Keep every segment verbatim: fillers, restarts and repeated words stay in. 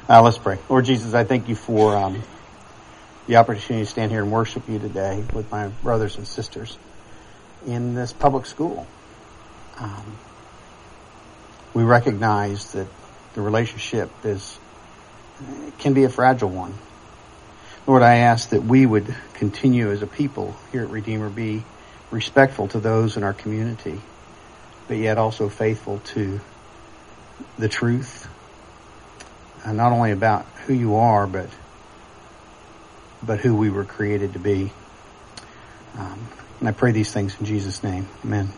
Uh, let's pray. Lord Jesus, I thank you for um, the opportunity to stand here and worship you today with my brothers and sisters in this public school. Um, we recognize that the relationship is can be a fragile one. Lord, I ask that we would continue as a people here at Redeemer be respectful to those in our community, but yet also faithful to the truth. And not only about who you are, but but who we were created to be. Um, and I pray these things in Jesus' name. Amen.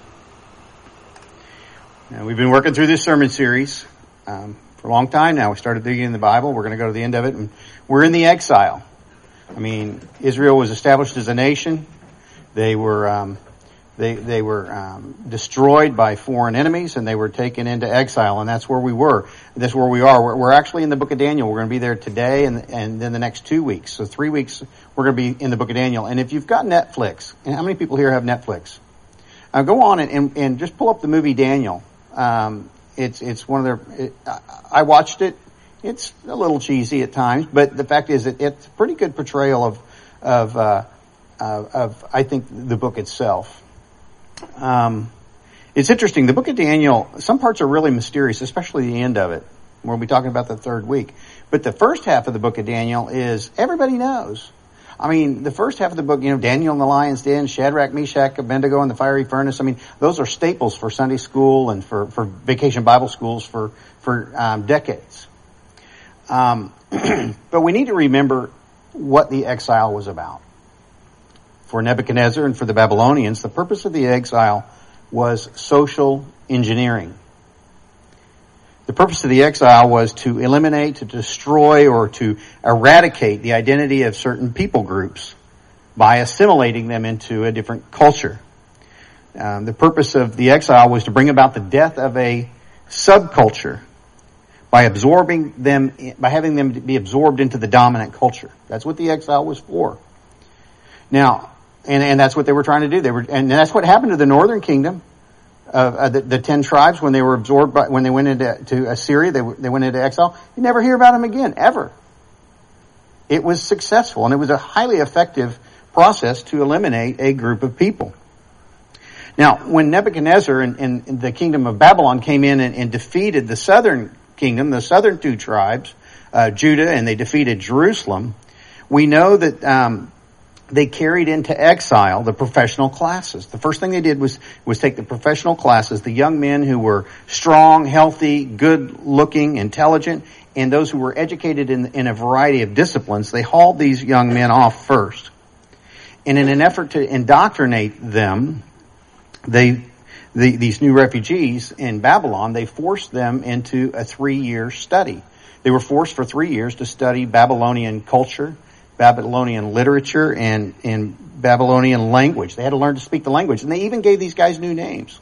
Now, we've been working through this sermon series um, for a long time now. We started digging in the Bible. We're going to go to the end of it. And we're in the exile. I mean, Israel was established as a nation. They were... Um, They they were um, destroyed by foreign enemies, and they were taken into exile, and that's where we were. That's where we are. We're, we're actually in the book of Daniel. We're going to be there today and and then the next two weeks. So three weeks we're going to be in the book of Daniel. And if you've got Netflix, and how many people here have Netflix? Uh, go on and, and, and just pull up the movie Daniel. Um, it's it's one of their. It, I watched it. It's a little cheesy at times, but the fact is, it, it's a pretty good portrayal of of uh, uh, of I think the book itself. Um, it's interesting. The book of Daniel, some parts are really mysterious, especially the end of it. We'll be talking about the third week. But the first half of the book of Daniel is, everybody knows. I mean, the first half of the book, you know, Daniel in the lion's den, Shadrach, Meshach, Abednego in the fiery furnace. I mean, those are staples for Sunday school and for, for vacation Bible schools for, for, um, decades. Um, but we need to remember what the exile was about. For Nebuchadnezzar and for the Babylonians, the purpose of the exile was social engineering. The purpose of the exile was to eliminate, to destroy, or to eradicate the identity of certain people groups by assimilating them into a different culture. Um, the purpose of the exile was to bring about the death of a subculture by absorbing them, by having them be absorbed into the dominant culture. That's what the exile was for. Now, And, and that's what they were trying to do. They were, and that's what happened to the northern kingdom, uh, uh, the, the ten tribes when they were absorbed by, when they went into to Assyria. They they went into exile. You never hear about them again, ever. It was successful, and it was a highly effective process to eliminate a group of people. Now, when Nebuchadnezzar and, and, and the kingdom of Babylon came in and, and defeated the southern kingdom, the southern two tribes, uh, Judah, and they defeated Jerusalem, we know that. Um, They carried into exile the professional classes. The first thing they did was, was take the professional classes, the young men who were strong, healthy, good-looking, intelligent, and those who were educated in, in a variety of disciplines. They hauled these young men off first. And in an effort to indoctrinate them, they, the, these new refugees in Babylon, they forced them into a three-year study. They were forced for three years to study Babylonian culture, Babylonian literature, and, and Babylonian language. They had to learn to speak the language. And they even gave these guys new names.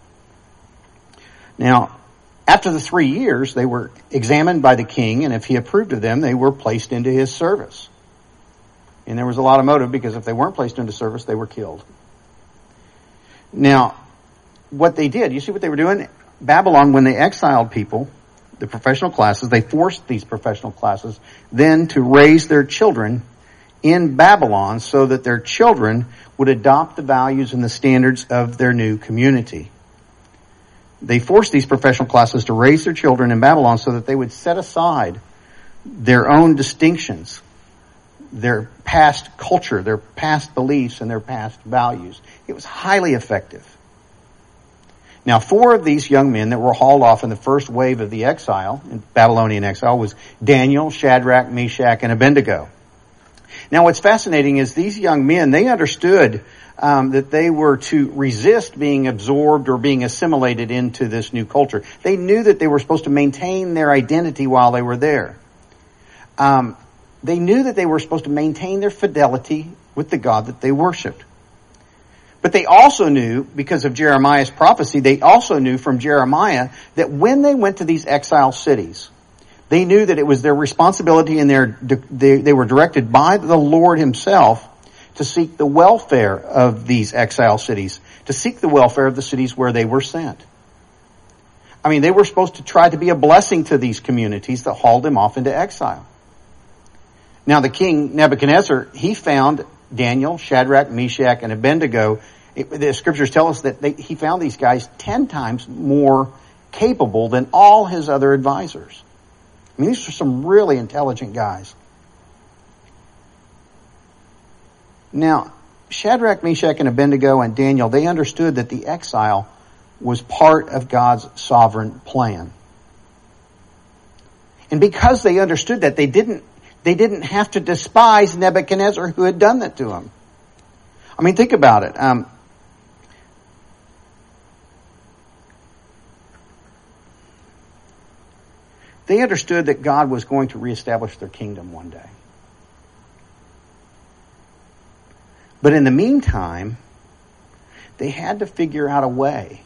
Now, after the three years, they were examined by the king, and if he approved of them, they were placed into his service. And there was a lot of motive, because if they weren't placed into service, they were killed. Now, what they did, you see what they were doing? Babylon, when they exiled people, the professional classes, they forced these professional classes then to raise their children in Babylon so that their children would adopt the values and the standards of their new community. They forced these professional classes to raise their children in Babylon so that they would set aside their own distinctions, their past culture, their past beliefs, and their past values. It was highly effective. Now, four of these young men that were hauled off in the first wave of the exile, in Babylonian exile, was Daniel, Shadrach, Meshach, and Abednego. Now, what's fascinating is these young men, they understood um, that they were to resist being absorbed or being assimilated into this new culture. They knew that they were supposed to maintain their identity while they were there. Um, they knew that they were supposed to maintain their fidelity with the God that they worshiped. But they also knew, because of Jeremiah's prophecy, they also knew from Jeremiah that when they went to these exile cities, they knew that it was their responsibility and their, they, they were directed by the Lord himself to seek the welfare of these exile cities, to seek the welfare of the cities where they were sent. I mean, they were supposed to try to be a blessing to these communities that hauled them off into exile. Now, the king Nebuchadnezzar, he found Daniel, Shadrach, Meshach, and Abednego. It, the scriptures tell us that they, he found these guys ten times more capable than all his other advisors. I mean, these are some really intelligent guys. Now, Shadrach, Meshach, and Abednego and Daniel, they understood that the exile was part of God's sovereign plan. And because they understood that, they didn't, they didn't have to despise Nebuchadnezzar who had done that to them. I mean, think about it. Um, they understood that God was going to reestablish their kingdom one day. But in the meantime, they had to figure out a way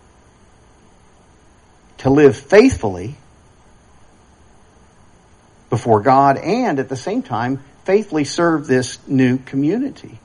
to live faithfully before God and at the same time faithfully serve this new community.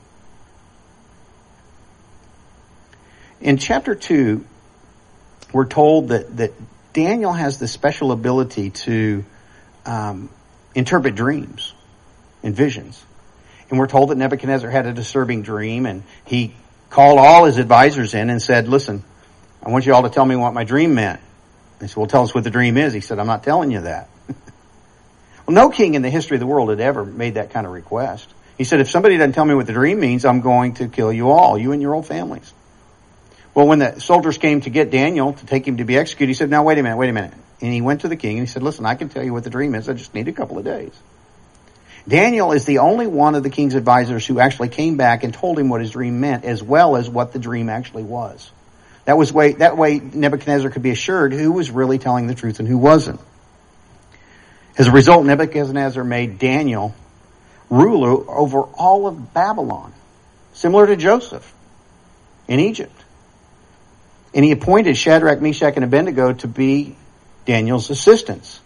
In chapter two, we're told that, that Daniel has this special ability to um, interpret dreams and visions. And we're told that Nebuchadnezzar had a disturbing dream, and he called all his advisors in and said, listen, I want you all to tell me what my dream meant. They said, well, tell us what the dream is. He said, I'm not telling you that. Well, no king in the history of the world had ever made that kind of request. He said, if somebody doesn't tell me what the dream means, I'm going to kill you all, you and your whole families. Well, when the soldiers came to get Daniel to take him to be executed, he said, now, wait a minute, wait a minute. And he went to the king and he said, listen, I can tell you what the dream is. I just need a couple of days. Daniel is the only one of the king's advisors who actually came back and told him what his dream meant, as well as what the dream actually was. That was way, that way Nebuchadnezzar could be assured who was really telling the truth and who wasn't. As a result, Nebuchadnezzar made Daniel ruler over all of Babylon, similar to Joseph in Egypt. And he appointed Shadrach, Meshach, and Abednego to be Daniel's assistants.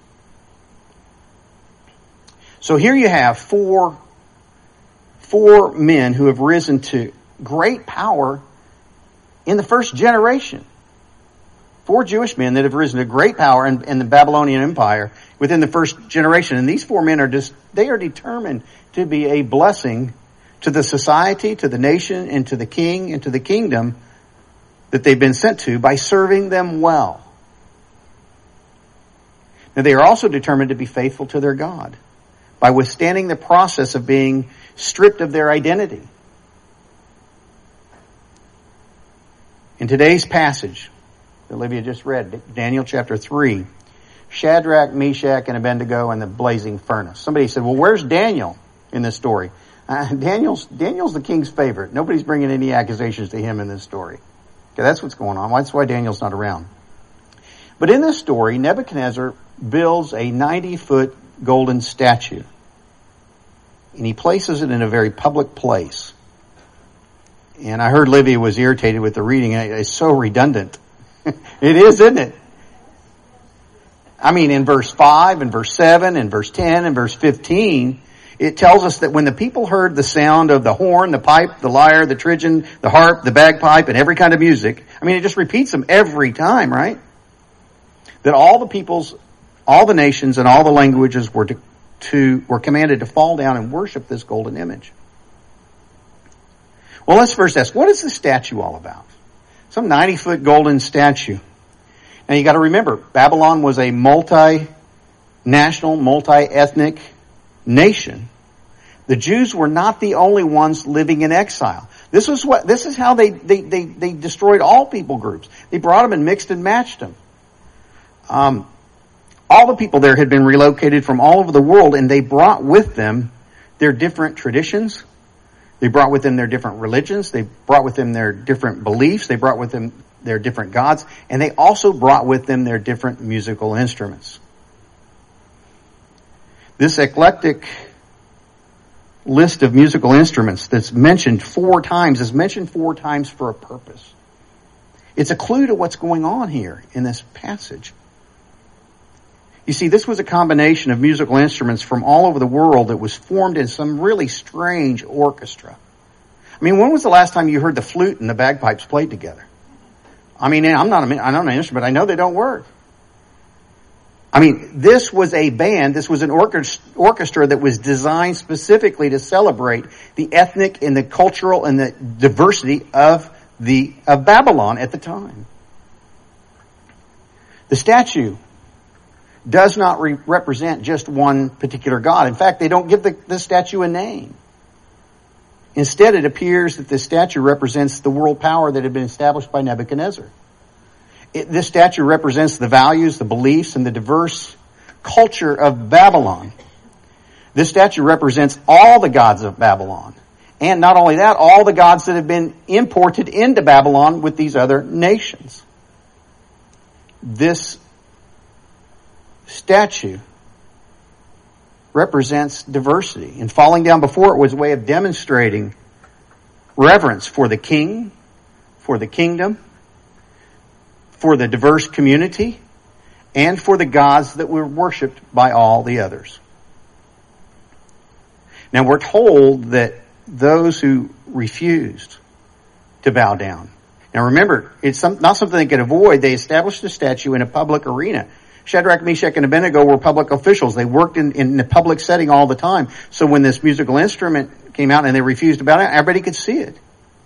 So here you have four, four men who have risen to great power in the first generation. Four Jewish men that have risen to great power in, in the Babylonian Empire within the first generation. And these four men are just, they are determined to be a blessing to the society, to the nation, and to the king, and to the kingdom that they've been sent to by serving them well. Now they are also determined to be faithful to their God by withstanding the process of being stripped of their identity. In today's passage that Olivia just read, Daniel chapter three, Shadrach, Meshach, and Abednego in the blazing furnace. Somebody said, well, where's Daniel in this story? Uh, Daniel's, Daniel's the king's favorite. Nobody's bringing any accusations to him in this story. Okay, that's what's going on. That's why Daniel's not around. But in this story, Nebuchadnezzar builds a ninety-foot golden statue. And he places it in a very public place. And I heard Livia was irritated with the reading. It's so redundant. It is, isn't it? I mean, in verse five and verse seven and verse ten and verse fifteen, it tells us that when the people heard the sound of the horn, the pipe, the lyre, the trigon, the harp, the bagpipe, and every kind of music, I mean, it just repeats them every time, right? That all the peoples, all the nations, and all the languages were to, to were commanded to fall down and worship this golden image. Well, let's first ask, what is the statue all about? Some ninety-foot golden statue. Now, you got to remember, Babylon was a multi-national, multi-ethnic nation. The Jews were not the only ones living in exile. This is what, this is how they, they, they, they destroyed all people groups. They brought them and mixed and matched them. Um, all the people there had been relocated from all over the world, and they brought with them their different traditions. They brought with them their different religions. They brought with them their different beliefs. They brought with them their different gods. And they also brought with them their different musical instruments. This eclectic list of musical instruments that's mentioned four times is mentioned four times for a purpose. It's a clue to what's going on here in this passage. You see, this was a combination of musical instruments from all over the world that was formed in some really strange orchestra. I mean, when was the last time you heard the flute and the bagpipes played together? I mean, I'm not a, I'm not an instrument, but I know they don't work. I mean, this was a band, this was an orchestra that was designed specifically to celebrate the ethnic and the cultural and the diversity of the of Babylon at the time. The statue does not re- represent just one particular god. In fact, they don't give the, the statue a name. Instead, it appears that this statue represents the world power that had been established by Nebuchadnezzar. It, this statue represents the values, the beliefs, and the diverse culture of Babylon. This statue represents all the gods of Babylon. And not only that, all the gods that have been imported into Babylon with these other nations. This statue represents diversity. And falling down before it was a way of demonstrating reverence for the king, for the kingdom, for the diverse community, and for the gods that were worshipped by all the others. Now we're told that those who refused to bow down. Now remember, it's some, not something they could avoid. They established a statue in a public arena. Shadrach, Meshach, and Abednego were public officials. They worked in, in the public setting all the time. So when this musical instrument came out and they refused to bow down, everybody could see it.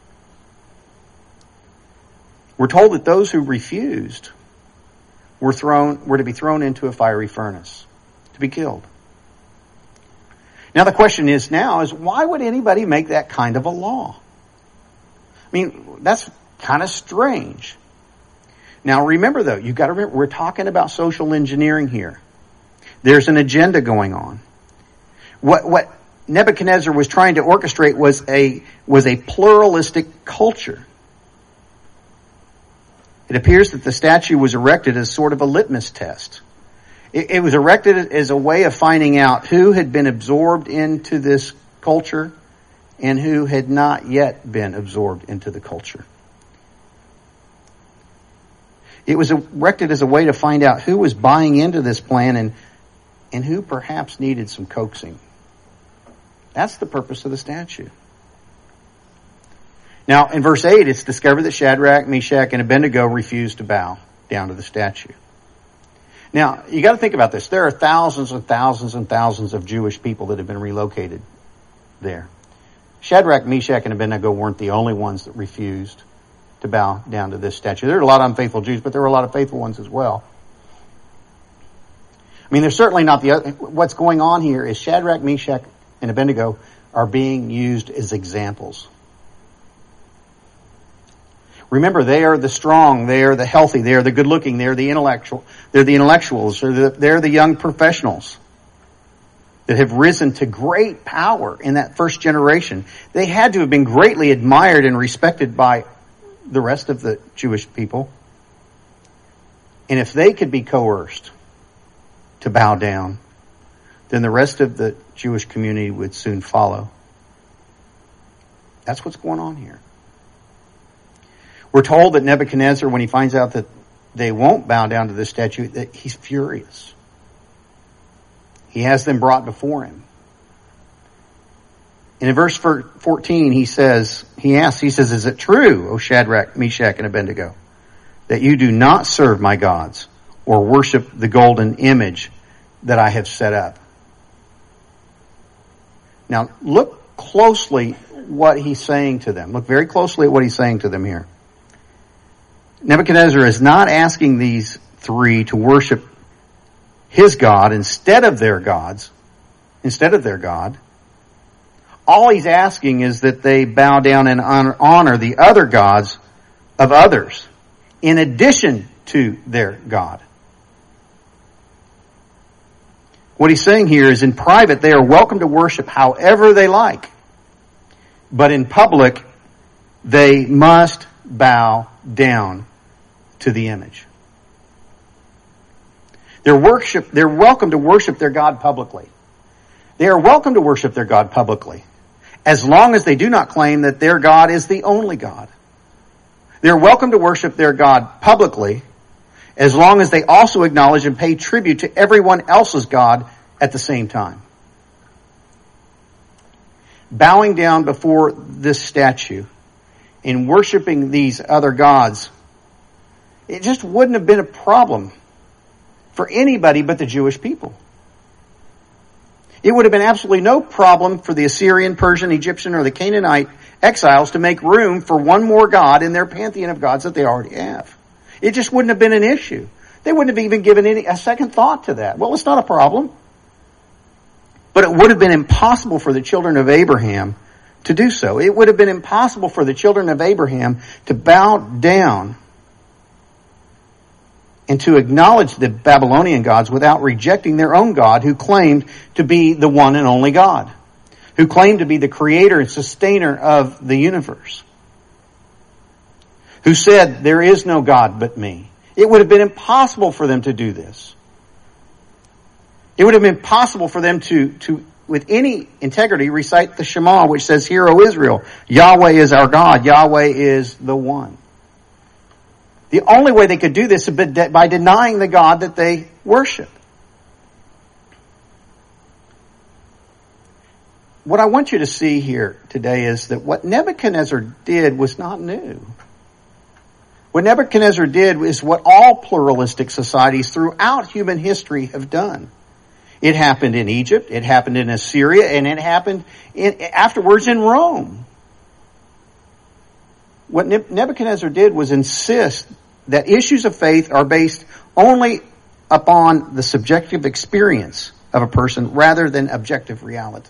We're told that those who refused were thrown, were to be thrown into a fiery furnace, to be killed. Now the question is now is why would anybody make that kind of a law? I mean, that's kind of strange. Now remember though, you've got to remember, we're talking about social engineering here. There's an agenda going on. What, what Nebuchadnezzar was trying to orchestrate was a, was a pluralistic culture. It appears that the statue was erected as sort of a litmus test. It, it was erected as a way of finding out who had been absorbed into this culture and who had not yet been absorbed into the culture. It was erected as a way to find out who was buying into this plan and, and who perhaps needed some coaxing. That's the purpose of the statue. Now, in verse eight, it's discovered that Shadrach, Meshach, and Abednego refused to bow down to the statue. Now, you got to think about this. There are thousands and thousands and thousands of Jewish people that have been relocated there. Shadrach, Meshach, and Abednego weren't the only ones that refused to bow down to this statue. There were a lot of unfaithful Jews, but there were a lot of faithful ones as well. I mean, they're certainly not the other. What's going on here is Shadrach, Meshach, and Abednego are being used as examples. Remember, they are the strong, they are the healthy, they are the good-looking, they are the intellectual, they're the intellectuals, they're the, they're the young professionals that have risen to great power in that first generation. They had to have been greatly admired and respected by the rest of the Jewish people. And if they could be coerced to bow down, then the rest of the Jewish community would soon follow. That's what's going on here. We're told that Nebuchadnezzar, when he finds out that they won't bow down to this statue, that he's furious. He has them brought before him. And in verse fourteen, he says, he asks, he says, "Is it true, O Shadrach, Meshach, and Abednego, that you do not serve my gods or worship the golden image that I have set up?" Now, look closely what he's saying to them. Look very closely at what he's saying to them here. Nebuchadnezzar is not asking these three to worship his God instead of their gods, instead of their God. All he's asking is that they bow down and honor the other gods of others in addition to their God. What he's saying here is in private they are welcome to worship however they like, but in public they must bow down to the image. They're worship, they're welcome to worship their God publicly. They are welcome to worship their God publicly, as long as they do not claim that their God is the only God. They're welcome to worship their God publicly, as long as they also acknowledge and pay tribute to everyone else's God at the same time. Bowing down before this statue and worshiping these other gods It just wouldn't have been a problem for anybody but the Jewish people. It would have been absolutely no problem for the Assyrian, Persian, Egyptian, or the Canaanite exiles to make room for one more god in their pantheon of gods that they already have. It just wouldn't have been an issue. They wouldn't have even given any a second thought to that. Well, it's not a problem. But it would have been impossible for the children of Abraham to do so. It would have been impossible for the children of Abraham to bow down and to acknowledge the Babylonian gods without rejecting their own God, who claimed to be the one and only God, who claimed to be the creator and sustainer of the universe, who said, there is no God but me. It would have been impossible for them to do this. It would have been possible for them to, to, with any integrity, recite the Shema, which says, Hear, O Israel, Yahweh is our God, Yahweh is the one. The only way they could do this is by denying the God that they worship. What I want you to see here today is that what Nebuchadnezzar did was not new. What Nebuchadnezzar did is what all pluralistic societies throughout human history have done. It happened in Egypt, it happened in Assyria, and it happened in, afterwards in Rome. What Nebuchadnezzar did was insist that issues of faith are based only upon the subjective experience of a person rather than objective reality.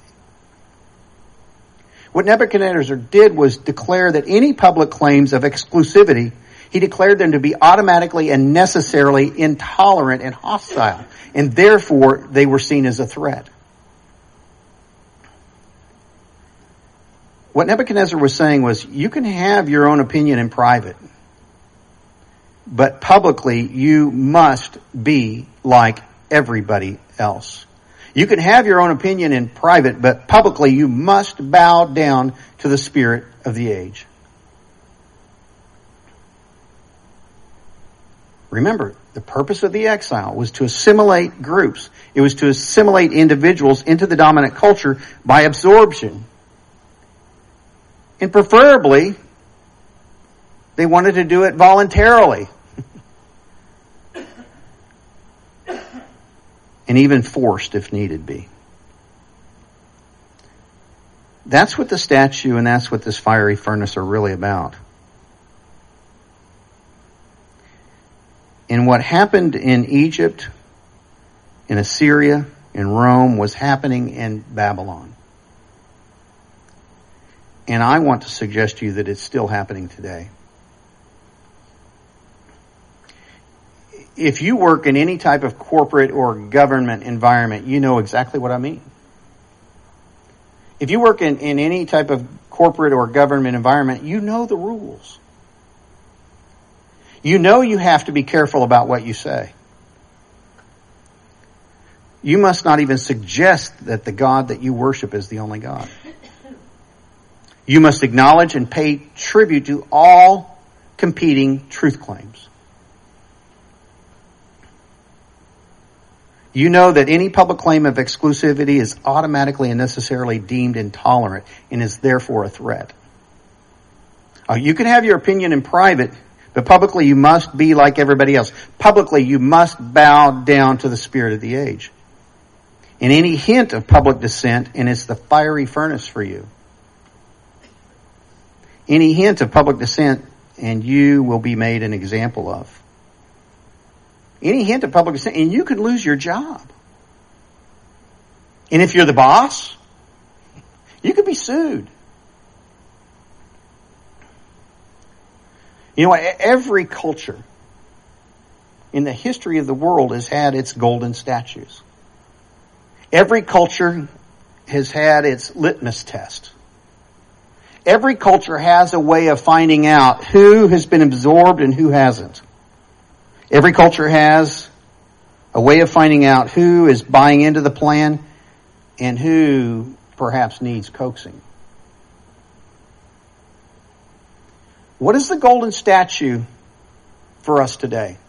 What Nebuchadnezzar did was declare that any public claims of exclusivity, he declared them to be automatically and necessarily intolerant and hostile, and therefore they were seen as a threat. What Nebuchadnezzar was saying was, you can have your own opinion in private, but publicly you must be like everybody else. You can have your own opinion in private, but publicly you must bow down to the spirit of the age. Remember, the purpose of the exile was to assimilate groups. It was to assimilate individuals into the dominant culture by absorption. And preferably, they wanted to do it voluntarily. And even forced if needed be. That's what the statue and that's what this fiery furnace are really about. And what happened in Egypt, in Assyria, in Rome, was happening in Babylon. And I want to suggest to you that it's still happening today. If you work in any type of corporate or government environment, you know exactly what I mean. If you work in, in any type of corporate or government environment, you know the rules. You know you have to be careful about what you say. You must not even suggest that the God that you worship is the only God. You must acknowledge and pay tribute to all competing truth claims. You know that any public claim of exclusivity is automatically and necessarily deemed intolerant and is therefore a threat. Uh, you can have your opinion in private, but publicly you must be like everybody else. Publicly you must bow down to the spirit of the age. And any hint of public dissent, and it's the fiery furnace for you. Any hint of public dissent, and you will be made an example of. Any hint of public dissent, and you could lose your job. And if you're the boss, you could be sued. You know what? Every culture in the history of the world has had its golden statues. Every culture has had its litmus test. Every culture has a way of finding out who has been absorbed and who hasn't. Every culture has a way of finding out who is buying into the plan and who perhaps needs coaxing. What is the golden statue for us today?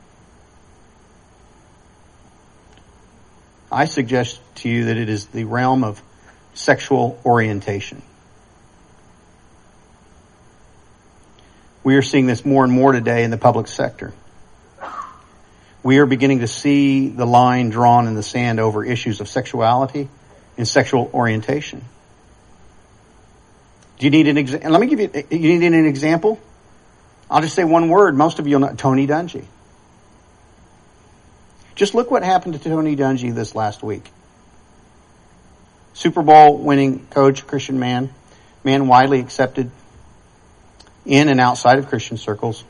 I suggest to you that it is the realm of sexual orientation. We are seeing this more and more today in the public sector. we are beginning to see the line drawn in the sand over issues of sexuality and sexual orientation. Do you need an example? Let me give you, you need an example? I'll just say one word. Most of you will know, Tony Dungy. Just look what happened to Tony Dungy this last week. Super Bowl winning coach, Christian man, man widely accepted in and outside of Christian circles.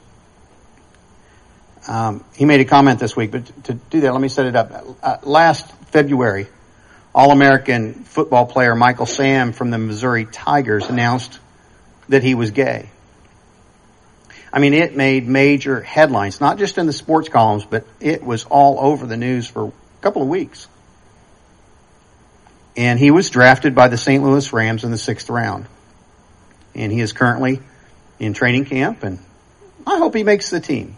Um, he made a comment this week, but to, to do that, let me set it up. Uh, last February, All-American football player Michael Sam from the Missouri Tigers announced that he was gay. I mean, it made major headlines, not just in the sports columns, but it was all over the news for a couple of weeks. And he was drafted by the Saint Louis Rams in the sixth round. And he is currently in training camp, and I hope he makes the team.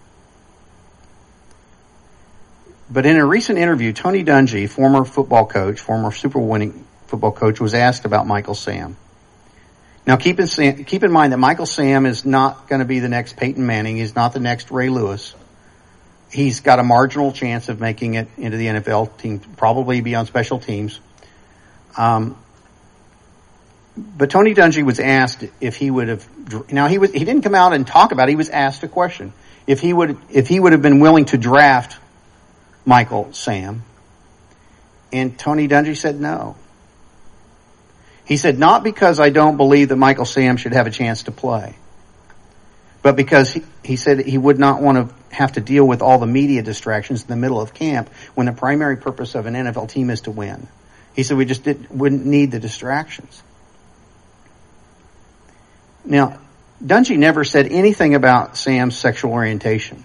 But in a recent interview, Tony Dungy, former football coach, former Super Bowl winning football coach, was asked about Michael Sam. Now, keep in, keep in mind that Michael Sam is not going to be the next Peyton Manning. He's not the next Ray Lewis. He's got a marginal chance of making it into the N F L team, probably be on special teams. Um, but Tony Dungy was asked if he would have. Now, he was he didn't come out and talk about it. He was asked a question if he would if he would have been willing to draft Michael Sam. And Tony Dungy said no. He said, not because I don't believe that Michael Sam should have a chance to play, but because he, he said he would not want to have to deal with all the media distractions in the middle of camp when the primary purpose of an N F L team is to win. He said we just didn't, wouldn't need the distractions. Now, Dungy never said anything about Sam's sexual orientation,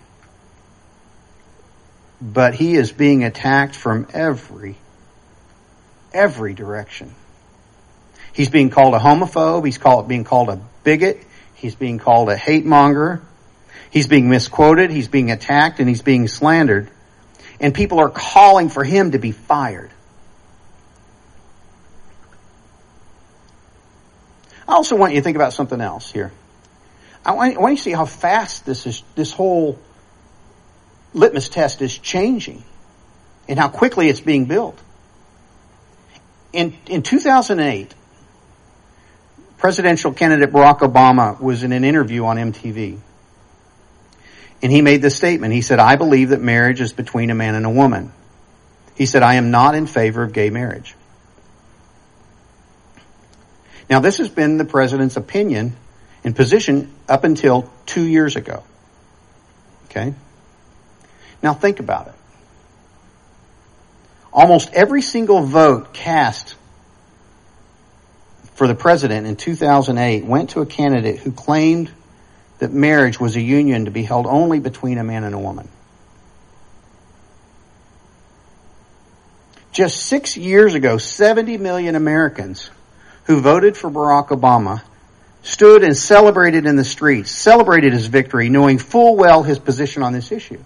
but he is being attacked from every, every direction. He's being called a homophobe. He's called, being called a bigot. He's being called a hate monger. He's being misquoted. He's being attacked, and he's being slandered. And people are calling for him to be fired. I also want you to think about something else here. I want, I want you to see how fast this is, this whole litmus test is changing and how quickly it's being built. In, in two thousand eight, presidential candidate Barack Obama was in an interview on M T V. And he made this statement. He said, I believe that marriage is between a man and a woman. He said, I am not in favor of gay marriage. Now, this has been the president's opinion and position up until two years ago. Okay? Now, think about it. Almost every single vote cast for the president in two thousand eight went to a candidate who claimed that marriage was a union to be held only between a man and a woman. Just six years ago, seventy million Americans who voted for Barack Obama stood and celebrated in the streets, celebrated his victory, knowing full well his position on this issue.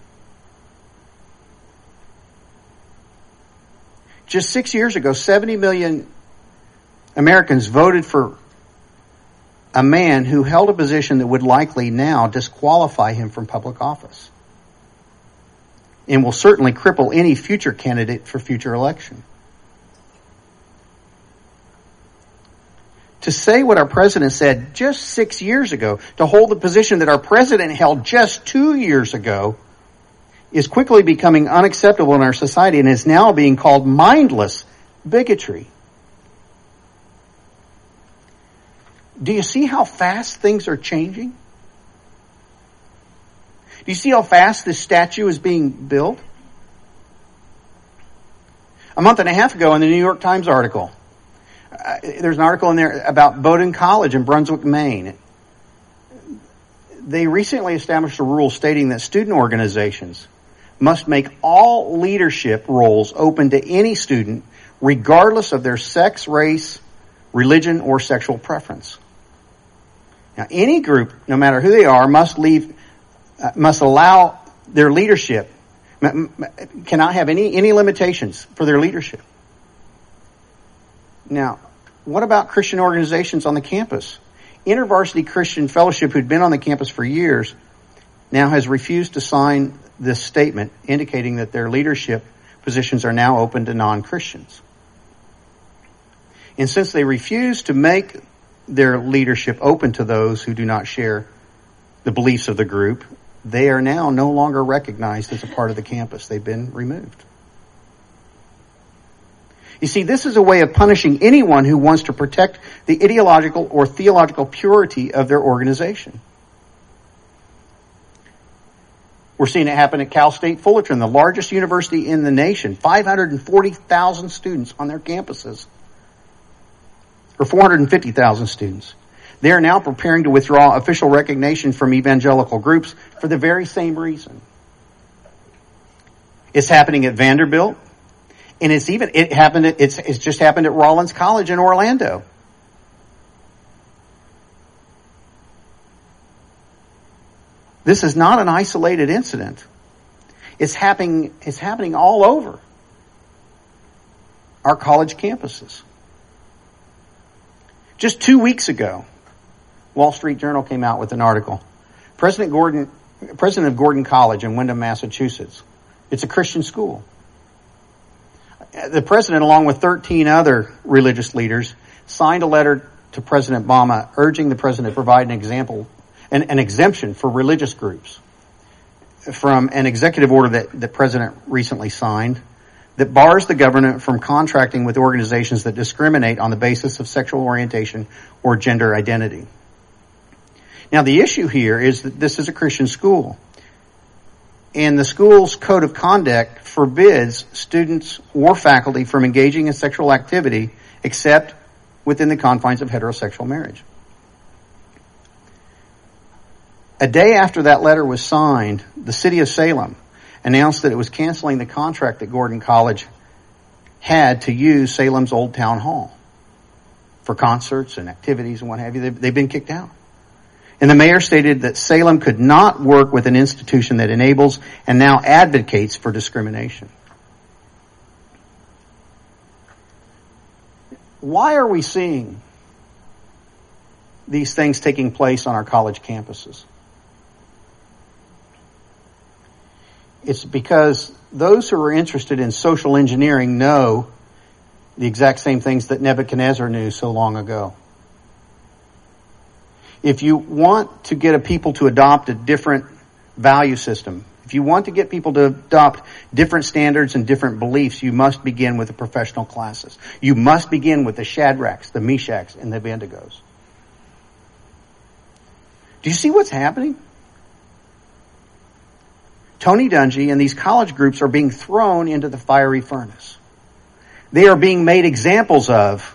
Just six years ago, seventy million Americans voted for a man who held a position that would likely now disqualify him from public office and will certainly cripple any future candidate for future election. To say what our president said just six years ago, to hold the position that our president held just two years ago, is quickly becoming unacceptable in our society and is now being called mindless bigotry. Do you see how fast things are changing? Do you see how fast this statue is being built? A month and a half ago in the New York Times article, uh, there's an article in there about Bowdoin College in Brunswick, Maine. They recently established a rule stating that student organizations must make all leadership roles open to any student, regardless of their sex, race, religion, or sexual preference. Now, any group, no matter who they are, must leave, uh, must allow their leadership, cannot have any, any limitations for their leadership. Now, what about Christian organizations on the campus? InterVarsity Christian Fellowship, who'd been on the campus for years, now has refused to sign this statement, indicating that their leadership positions are now open to non-Christians. And since they refuse to make their leadership open to those who do not share the beliefs of the group, they are now no longer recognized as a part of the campus. They've been removed. You see, this is a way of punishing anyone who wants to protect the ideological or theological purity of their organization. We're seeing it happen at Cal State Fullerton, the largest university in the nation. five hundred forty thousand students on their campuses. Or four hundred fifty thousand students. They are now preparing to withdraw official recognition from evangelical groups for the very same reason. It's happening at Vanderbilt. And it's even, it happened, at, it's, it's just happened at Rollins College in Orlando. This is not an isolated incident. It's happening, it's happening all over our college campuses. Just two weeks ago, Wall Street Journal came out with an article. President Gordon, president of Gordon College in Windham, Massachusetts. It's a Christian school. The president, along with thirteen other religious leaders, signed a letter to President Obama urging the president to provide an example, an, an exemption for religious groups from an executive order that the president recently signed that bars the government from contracting with organizations that discriminate on the basis of sexual orientation or gender identity. Now, the issue here is that this is a Christian school. And the school's code of conduct forbids students or faculty from engaging in sexual activity except within the confines of heterosexual marriage. A day after that letter was signed, the city of Salem announced that it was canceling the contract that Gordon College had to use Salem's Old Town Hall for concerts and activities and what have you. They've, they've been kicked out. And the mayor stated that Salem could not work with an institution that enables and now advocates for discrimination. Why are we seeing these things taking place on our college campuses? It's because those who are interested in social engineering know the exact same things that Nebuchadnezzar knew so long ago. If you want to get a people to adopt a different value system, if you want to get people to adopt different standards and different beliefs, you must begin with the professional classes. You must begin with the Shadrachs, the Meshachs, and the Abednegos. Do you see what's happening? Tony Dungy and these college groups are being thrown into the fiery furnace. They are being made examples of.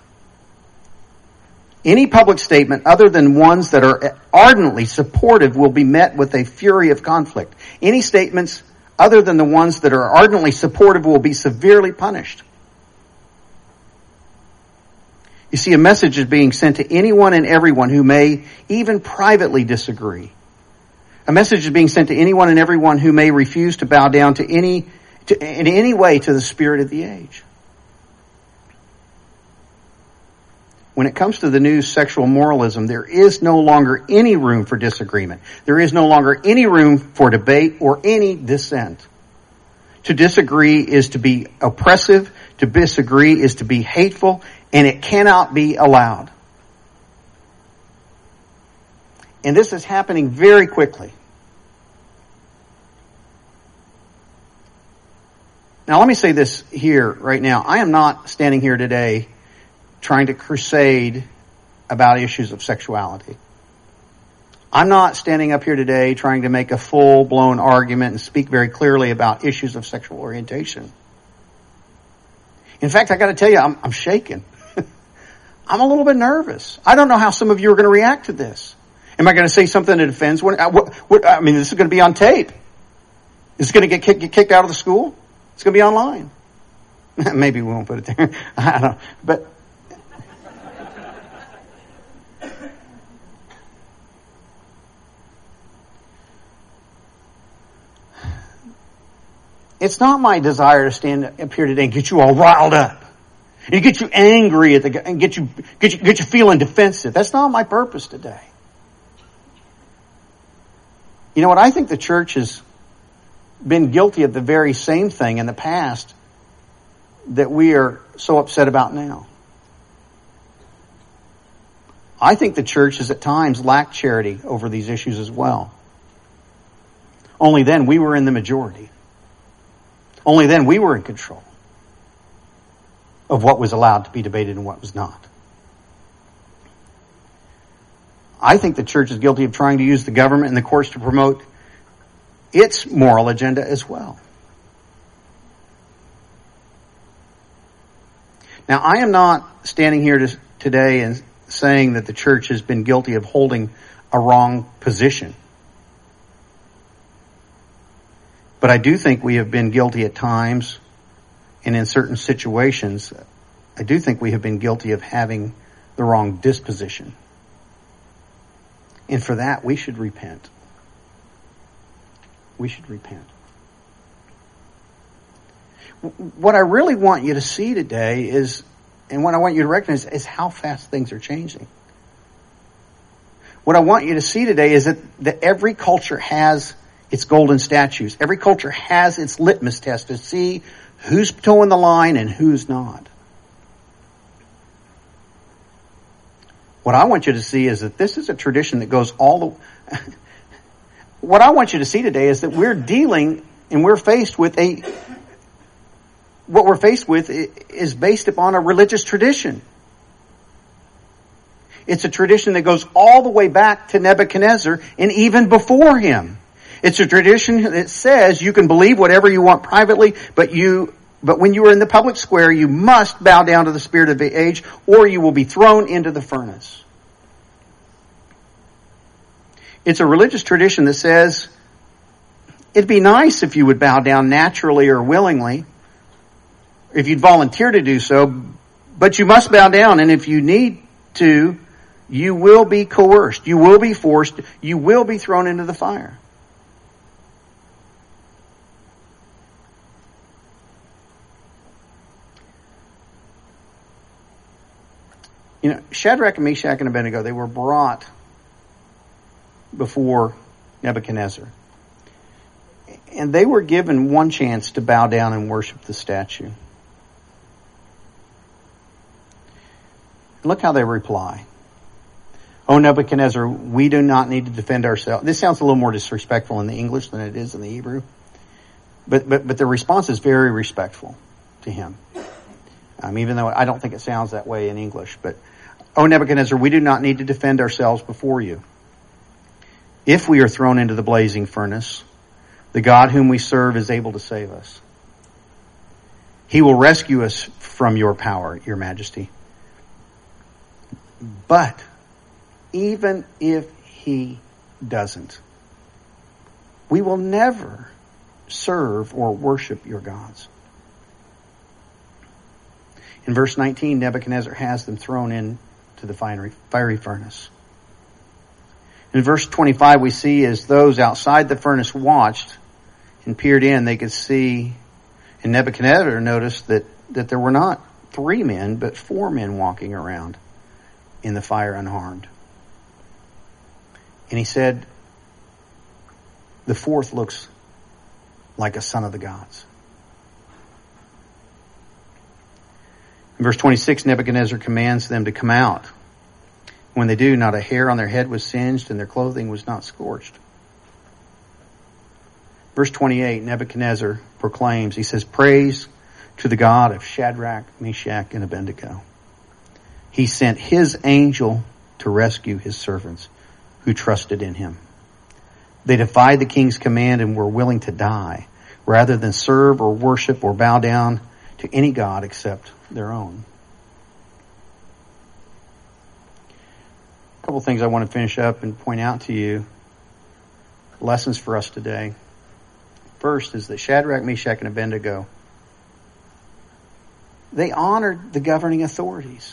Any public statement other than ones that are ardently supportive will be met with a fury of conflict. Any statements other than the ones that are ardently supportive will be severely punished. You see, a message is being sent to anyone and everyone who may even privately disagree. A message is being sent to anyone and everyone who may refuse to bow down to any, to, in any way to the spirit of the age. When it comes to the new sexual moralism, there is no longer any room for disagreement. There is no longer any room for debate or any dissent. To disagree is to be oppressive. To disagree is to be hateful, and it cannot be allowed. And this is happening very quickly. Now, let me say this here right now. I am not standing here today trying to crusade about issues of sexuality. I'm not standing up here today trying to make a full-blown argument and speak very clearly about issues of sexual orientation. In fact, I got to tell you, I'm, I'm shaken. I'm a little bit nervous. I don't know how some of you are going to react to this. Am I going to say something that offends? What, what, what, I mean, this is going to be on tape. Is it going to get kicked, get kicked out of the school? It's going to be online. Maybe we won't put it there. I don't know. But it's not my desire to stand up here today and get you all riled up and get you angry at the and get you get you get you feeling defensive. That's not my purpose today. You know what? I think the church is been guilty of the very same thing in the past that we are so upset about now. I think the church has at times lacked charity over these issues as well. Only then we were in the majority. Only then we were in control of what was allowed to be debated and what was not. I think the church is guilty of trying to use the government and the courts to promote its moral agenda as well. Now, I am not standing here to, today and saying that the church has been guilty of holding a wrong position. But I do think we have been guilty at times, and in certain situations, I do think we have been guilty of having the wrong disposition. And for that, we should repent. We should repent. What I really want you to see today is, and what I want you to recognize, is how fast things are changing. What I want you to see today is that, that every culture has its golden statues. Every culture has its litmus test to see who's toeing the line and who's not. What I want you to see is that this is a tradition that goes all the... What I want you to see today is that we're dealing and we're faced with a... What we're faced with is based upon a religious tradition. It's a tradition that goes all the way back to Nebuchadnezzar and even before him. It's a tradition that says you can believe whatever you want privately, but you, but when you are in the public square, you must bow down to the spirit of the age, or you will be thrown into the furnace. It's a religious tradition that says it'd be nice if you would bow down naturally or willingly, if you'd volunteer to do so, but you must bow down, and if you need to, you will be coerced, you will be forced, you will be thrown into the fire. You know, Shadrach and Meshach and Abednego, they were brought before Nebuchadnezzar. And they were given one chance to bow down and worship the statue. Look how they reply. "O Nebuchadnezzar, we do not need to defend ourselves." This sounds a little more disrespectful in the English than it is in the Hebrew. But but but the response is very respectful to him. Um, even though I don't think it sounds that way in English. But, "O Nebuchadnezzar, we do not need to defend ourselves before you. If we are thrown into the blazing furnace, the God whom we serve is able to save us. He will rescue us from your power, your majesty. But even if he doesn't, we will never serve or worship your gods." In verse nineteen, Nebuchadnezzar has them thrown into the fiery, fiery furnace. In verse twenty-five, we see as those outside the furnace watched and peered in, they could see, and Nebuchadnezzar noticed that, that there were not three men, but four men walking around in the fire unharmed. And he said, "The fourth looks like a son of the gods." In verse twenty-six, Nebuchadnezzar commands them to come out. When they do, not a hair on their head was singed and their clothing was not scorched. Verse twenty-eight, Nebuchadnezzar proclaims, he says, "Praise to the God of Shadrach, Meshach, and Abednego. He sent his angel to rescue his servants who trusted in him. They defied the king's command and were willing to die rather than serve or worship or bow down to any god except their own." A couple things I want to finish up and point out to you. Lessons for us today. First is that Shadrach, Meshach, and Abednego, they honored the governing authorities.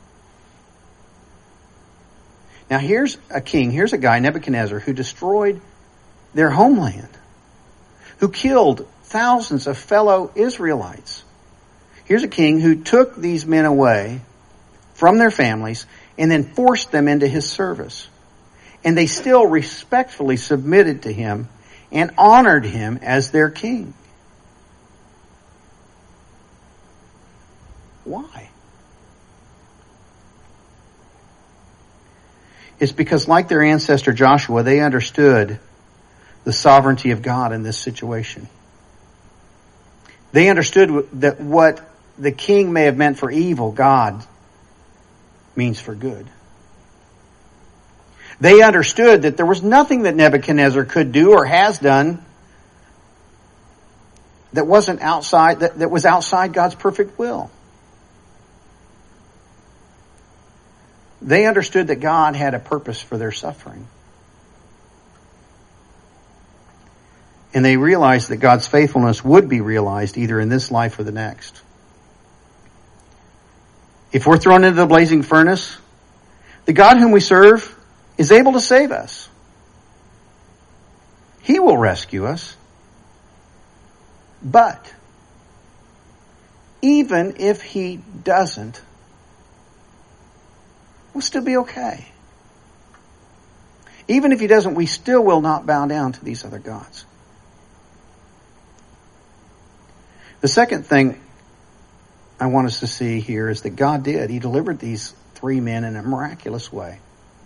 Now here's a king, here's a guy, Nebuchadnezzar, who destroyed their homeland, who killed thousands of fellow Israelites. Here's a king who took these men away from their families and then forced them into his service. And they still respectfully submitted to him and honored him as their king. Why? It's because, like their ancestor Joshua, they understood the sovereignty of God in this situation. They understood that what the king may have meant for evil, God means for good. They understood that there was nothing that Nebuchadnezzar could do or has done that wasn't outside, that, that was outside God's perfect will. They understood that God had a purpose for their suffering. And they realized that God's faithfulness would be realized either in this life or the next. If we're thrown into the blazing furnace, the God whom we serve is able to save us. He will rescue us. But even if he doesn't, we'll still be okay. Even if he doesn't, we still will not bow down to these other gods. The second thing I want us to see here is that God did. He delivered these three men in a miraculous way.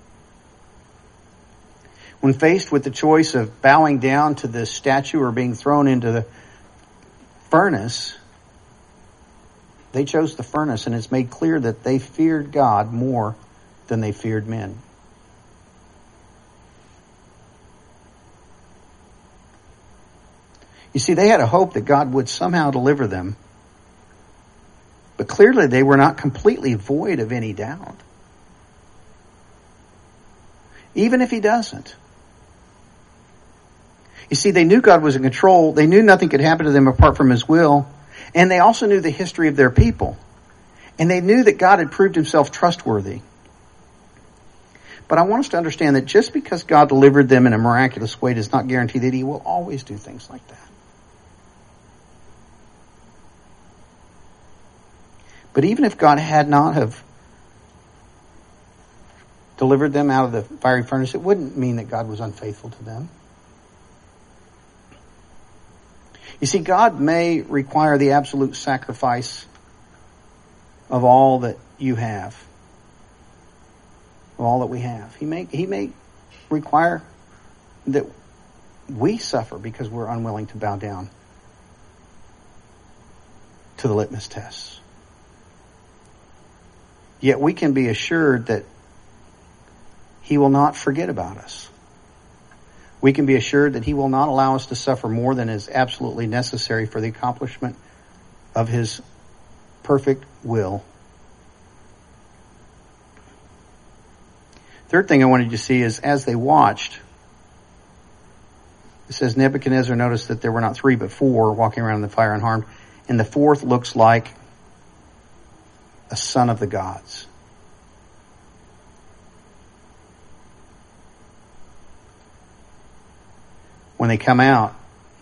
When faced with the choice of bowing down to this statue or being thrown into the furnace, they chose the furnace, and it's made clear that they feared God more than they feared men. You see, they had a hope that God would somehow deliver them. But clearly they were not completely void of any doubt. Even if he doesn't. You see, they knew God was in control. They knew nothing could happen to them apart from his will. And they also knew the history of their people. And they knew that God had proved himself trustworthy. But I want us to understand that just because God delivered them in a miraculous way does not guarantee that he will always do things like that. But even if God had not have delivered them out of the fiery furnace, it wouldn't mean that God was unfaithful to them. You see, God may require the absolute sacrifice of all that you have, of all that we have. He may, he may require that we suffer because we're unwilling to bow down to the litmus tests. Yet we can be assured that he will not forget about us. We can be assured that he will not allow us to suffer more than is absolutely necessary for the accomplishment of his perfect will. Third thing I wanted you to see is as they watched, it says Nebuchadnezzar noticed that there were not three but four walking around in the fire unharmed, and the fourth looks like a son of the gods. When they come out,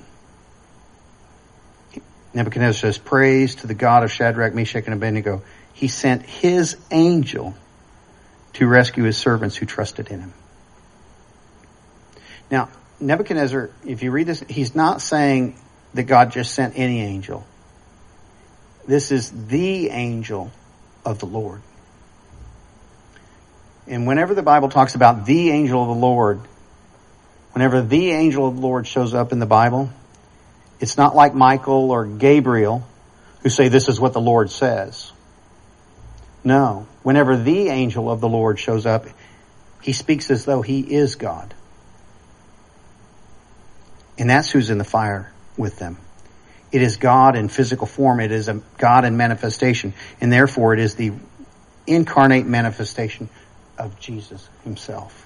Nebuchadnezzar says, "Praise to the God of Shadrach, Meshach, and Abednego. He sent his angel to rescue his servants who trusted in him." Now, Nebuchadnezzar, if you read this, he's not saying that God just sent any angel. This is the angel of the Lord. And whenever the Bible talks about the angel of the Lord, whenever the angel of the Lord shows up in the Bible, it's not like Michael or Gabriel who say this is what the Lord says. No. Whenever the angel of the Lord shows up, he speaks as though he is God. And that's who's in the fire with them. It is God in physical form. It is a God in manifestation. And therefore it is the incarnate manifestation of Jesus himself.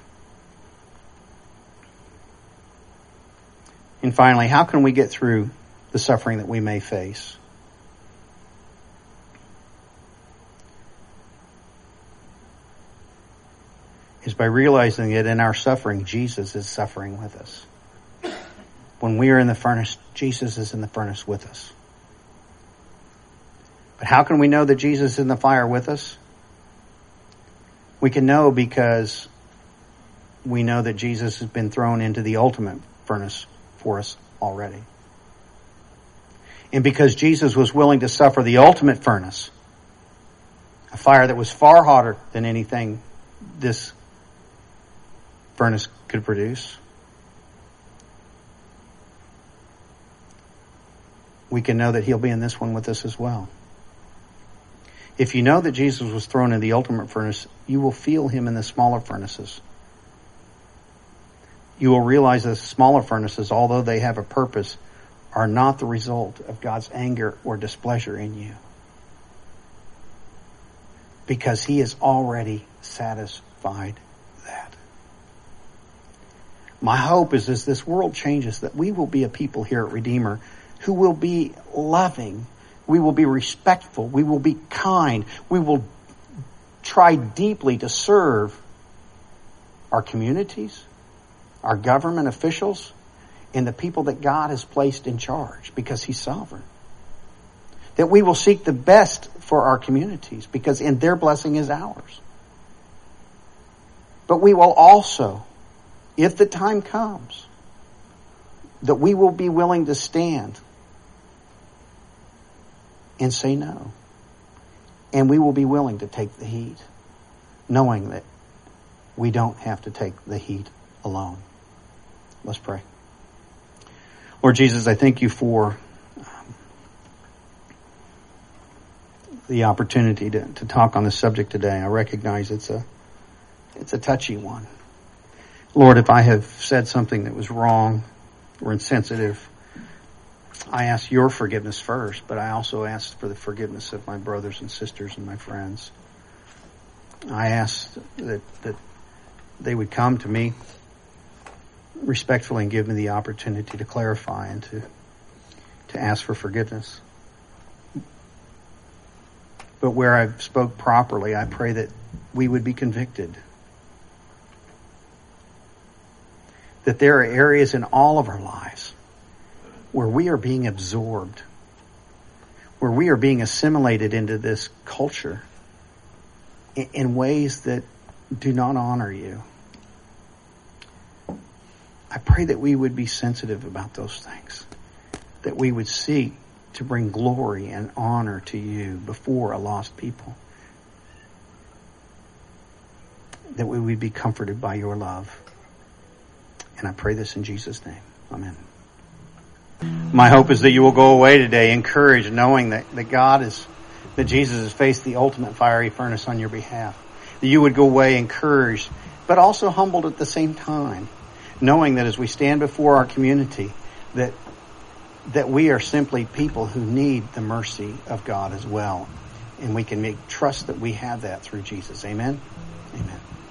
And finally, how can we get through the suffering that we may face? Is by realizing that in our suffering, Jesus is suffering with us. When we are in the furnace, Jesus is in the furnace with us. But how can we know that Jesus is in the fire with us? We can know because we know that Jesus has been thrown into the ultimate furnace for us already. And because Jesus was willing to suffer the ultimate furnace, a fire that was far hotter than anything this furnace could produce, we can know that he'll be in this one with us as well. If you know that Jesus was thrown in the ultimate furnace, you will feel him in the smaller furnaces. You will realize that the smaller furnaces, although they have a purpose, are not the result of God's anger or displeasure in you. Because he has already satisfied that. My hope is as this world changes, that we will be a people here at Redeemer who will be loving. We will be respectful. We will be kind. We will try deeply to serve our communities, our government officials, and the people that God has placed in charge because he's sovereign. That we will seek the best for our communities because in their blessing is ours. But we will also, if the time comes, that we will be willing to stand and say no. And we will be willing to take the heat, knowing that we don't have to take the heat alone. Let's pray. Lord Jesus, I thank you for um, the opportunity to, to talk on this subject today. I recognize it's a it's a touchy one. Lord, if I have said something that was wrong or insensitive, I ask your forgiveness first, but I also ask for the forgiveness of my brothers and sisters and my friends. I ask that, that they would come to me respectfully and give me the opportunity to clarify and to, to ask for forgiveness. But where I've spoke properly, I pray that we would be convicted. That there are areas in all of our lives where we are being absorbed, where we are being assimilated into this culture in, in ways that do not honor you. I pray that we would be sensitive about those things, that we would seek to bring glory and honor to you before a lost people, that we would be comforted by your love. And I pray this in Jesus' name. Amen. My hope is that you will go away today encouraged, knowing that, that God is, that Jesus has faced the ultimate fiery furnace on your behalf. That you would go away encouraged, but also humbled at the same time, knowing that as we stand before our community, that that we are simply people who need the mercy of God as well. And we can make trust that we have that through Jesus. Amen? Amen.